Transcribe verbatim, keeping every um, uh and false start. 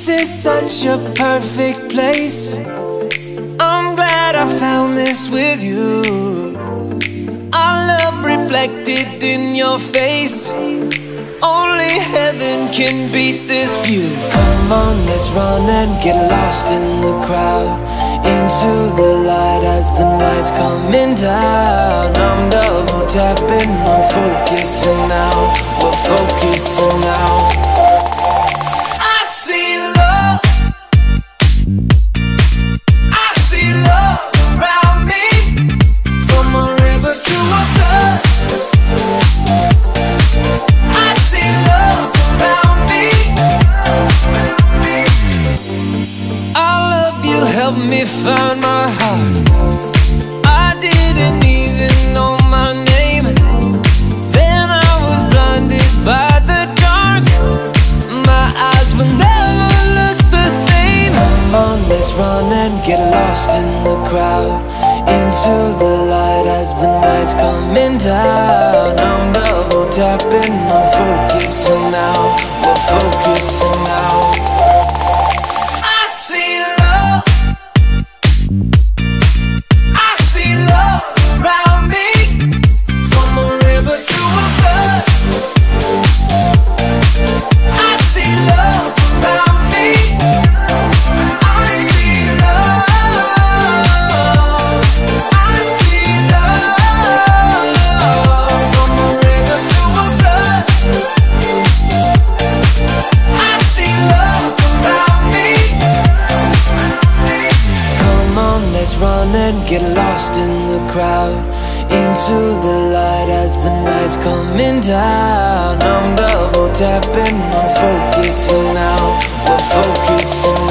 This is such a perfect place. I'm glad I found this with you. Our love reflected in your face. Only heaven can beat this view. Come on, let's run and get lost in the crowd, into the light as the night's coming down. I'm double tapping, I'm focusing now. We're focusing now. I see love, I see love around me, from a river to a flood. I see love around me. All of you helped me find my heart. I didn't even know my name. Then I was blinded by the dark. My eyes will never look the same. Come on, let's run and get lost in the crowd, into the light as the night's coming down. I'm double tapping, I'm focusing now. We're focusing now. I see love, I see love around me, from a river to a flood. I see love around me. I see love, I see love, from a river to a flood. I see love around me. Come on, let's run and get lost in the crowd, into the light as the night's coming down. I'm double tapping, I'm focusing now. We're focusing